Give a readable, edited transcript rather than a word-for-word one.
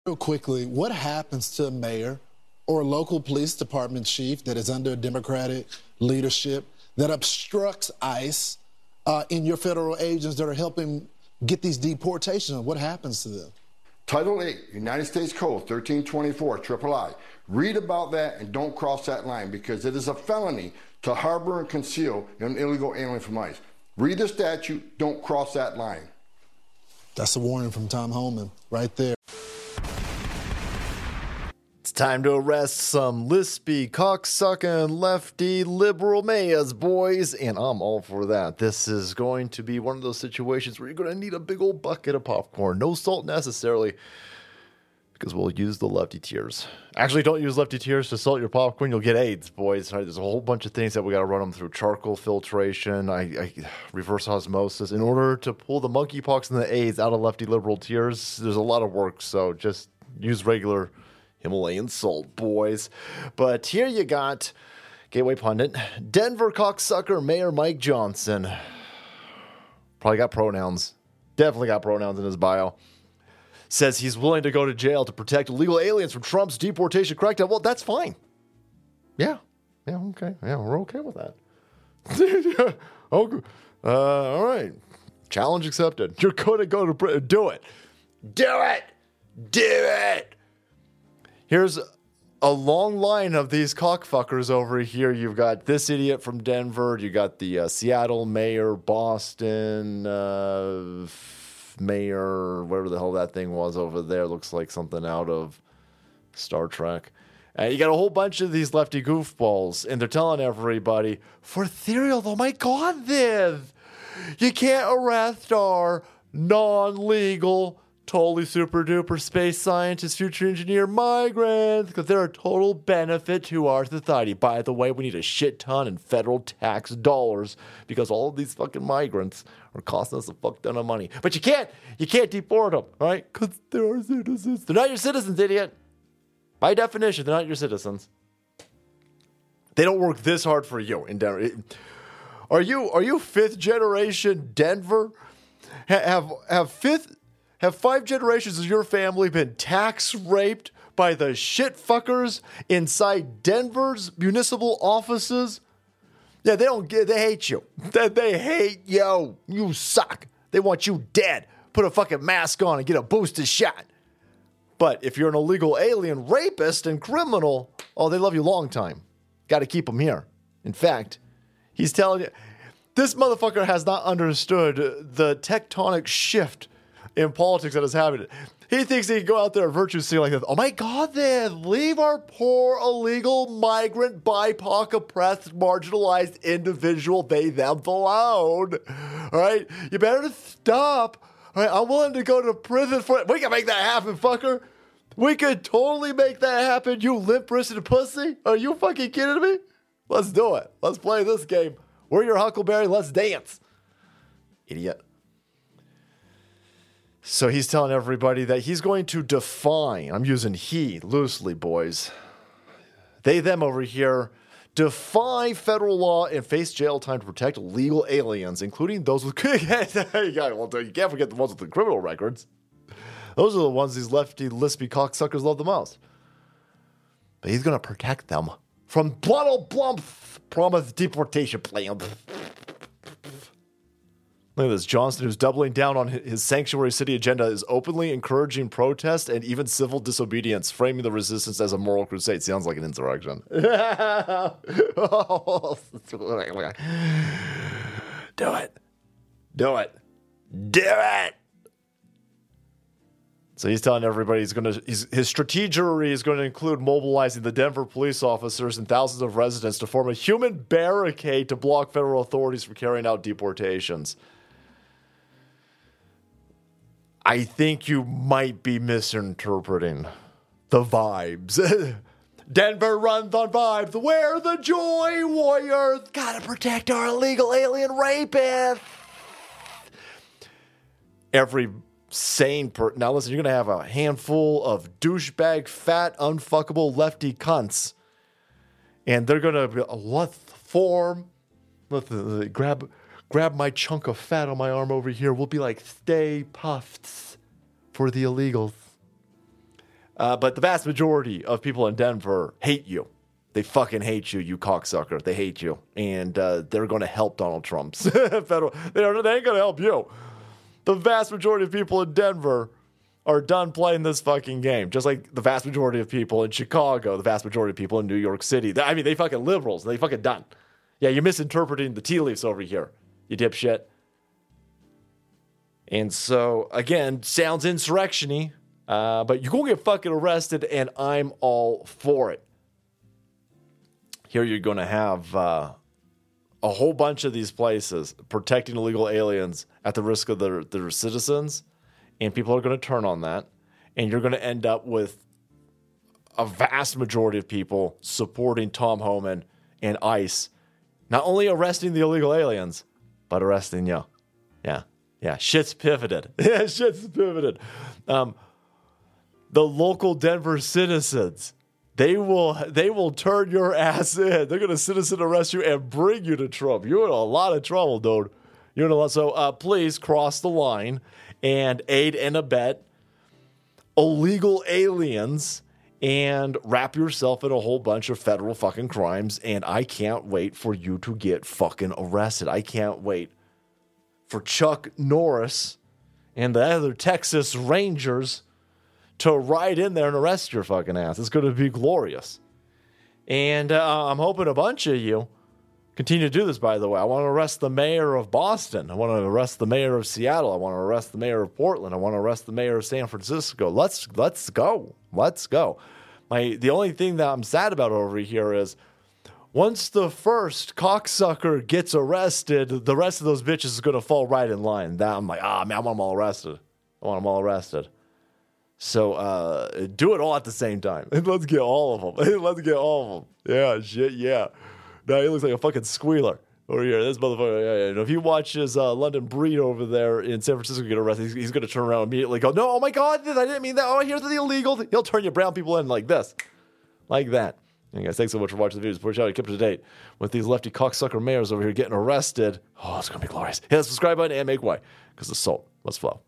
Real quickly, what happens to a mayor or a local police department chief that is under Democratic leadership that obstructs ICE in your federal agents that are helping get these deportations? What happens to them? Title 8, United States Code 1324, III. Read about that and don't cross that line because it is a felony to harbor and conceal an illegal alien from ICE. Read the statute, don't cross that line. That's a warning from Tom Homan right there. It's time to arrest some lispy, cocksucking, lefty, liberal mayors, boys, and I'm all for that. This is going to be one of those situations where you're going to need a big old bucket of popcorn. No salt necessarily, because we'll use the lefty tears. Actually, don't use lefty tears to salt your popcorn. You'll get AIDS, boys. All right, there's a whole bunch of things that we got to run them through. Charcoal filtration, reverse osmosis. In order to pull the monkeypox and the AIDS out of lefty liberal tears, there's a lot of work, so just use regular Himalayan salt, boys. But here you got Gateway Pundit, Denver cocksucker Mayor Mike Johnson. Probably got pronouns. Definitely got pronouns in his bio. Says he's willing to go to jail to protect illegal aliens from Trump's deportation crackdown. Well, that's fine. Yeah. Yeah, okay. Yeah, we're okay with that. Okay. All right. Challenge accepted. You're going to go to prison. Do it. Do it. Do it. Here's a long line of these cockfuckers over here. You've got this idiot from Denver. You got the Seattle mayor, Boston mayor, whatever the hell that thing was over there. Looks like something out of Star Trek. You got a whole bunch of these lefty goofballs, and they're telling everybody, for Ethereal, oh my God, Viv, you can't arrest our non-legal, totally super duper space scientist, future engineer migrants because they're a total benefit to our society. By the way, we need a shit ton in federal tax dollars because all of these fucking migrants are costing us a fuck ton of money. But you can't deport them, all right? Because they're our citizens. They're not your citizens, idiot. By definition, they're not your citizens. They don't work this hard for you in Denver. Are you fifth generation Denver? Have 5 generations of your family been tax raped by the shit fuckers inside Denver's municipal offices? Yeah, they hate you. They hate you. You suck. They want you dead. Put a fucking mask on and get a booster shot. But if you're an illegal alien rapist and criminal, oh, they love you long time. Got to keep them here. In fact, he's telling you, this motherfucker has not understood the tectonic shift in politics that is happening. He thinks he can go out there and virtue sing like this. Oh my God, then leave our poor illegal migrant, BIPOC, oppressed, marginalized individual, they, them alone. All right, you better stop. All right, I'm willing to go to prison for it. We can make that happen, fucker. We could totally make that happen, you limp-wristed pussy. Are you fucking kidding me? Let's do it. Let's play this game. We're your Huckleberry. Let's dance. Idiot. So he's telling everybody that he's going to define, I'm using he loosely, boys. They, them over here, defy federal law and face jail time to protect illegal aliens, including those with, you can't forget the ones with the criminal records. Those are the ones these lefty, lispy cocksuckers love the most. But he's going to protect them from Donald Trump's promised deportation plan. Look at this. Johnson, who's doubling down on his sanctuary city agenda, is openly encouraging protest and even civil disobedience, framing the resistance as a moral crusade. Sounds like an insurrection. Do it. Do it. Do it. So he's telling everybody his strategery is going to include mobilizing the Denver police officers and thousands of residents to form a human barricade to block federal authorities from carrying out deportations. I think you might be misinterpreting the vibes. Denver runs on vibes. We're the joy warriors. Gotta protect our illegal alien rapists. Every sane person. Now listen, you're going to have a handful of douchebag, fat, unfuckable lefty cunts. And they're going to be, let's form. Let's grab my chunk of fat on my arm over here. We'll be like, stay puffed for the illegals. But the vast majority of people in Denver hate you. They fucking hate you, you cocksucker. They hate you. And they're going to help Donald Trump's federal. They ain't going to help you. The vast majority of people in Denver are done playing this fucking game. Just like the vast majority of people in Chicago, the vast majority of people in New York City. I mean, they fucking liberals. They fucking done. Yeah, you're misinterpreting the tea leaves over here, you dipshit. And so, again, sounds insurrection-y, but you're going to get fucking arrested, and I'm all for it. Here you're going to have a whole bunch of these places protecting illegal aliens at the risk of their citizens, and people are going to turn on that, and you're going to end up with a vast majority of people supporting Tom Homan and ICE, not only arresting the illegal aliens, but arresting you. Yeah, shit's pivoted. Yeah, shit's pivoted. The local Denver citizens, they will turn your ass in. They're going to citizen arrest you and bring you to Trump. You're in a lot of trouble, dude. You're in a lot. So please cross the line and aid and abet illegal aliens and wrap yourself in a whole bunch of federal fucking crimes. And I can't wait for you to get fucking arrested. I can't wait for Chuck Norris and the other Texas Rangers to ride in there and arrest your fucking ass. It's going to be glorious. And I'm hoping a bunch of you continue to do this, by the way. I want to arrest the mayor of Boston. I want to arrest the mayor of Seattle. I want to arrest the mayor of Portland. I want to arrest the mayor of San Francisco. Let's go. Let's go. The only thing that I'm sad about over here is once the first cocksucker gets arrested, the rest of those bitches is going to fall right in line. That I'm like, man, I want them all arrested. So do it all at the same time. Let's get all of them. Yeah, shit, yeah. Now he looks like a fucking squealer over here. This motherfucker. Yeah. And if he watches London Breed over there in San Francisco get arrested, he's going to turn around immediately and go, no, oh my God, I didn't mean that. Oh, here's the illegal. He'll turn you brown people in like this. Like that. And guys, thanks so much for watching the video. Support your channel. Keep up to date with these lefty cocksucker mayors over here getting arrested. Oh, it's going to be glorious. Hit that subscribe button and make way because the salt must flow.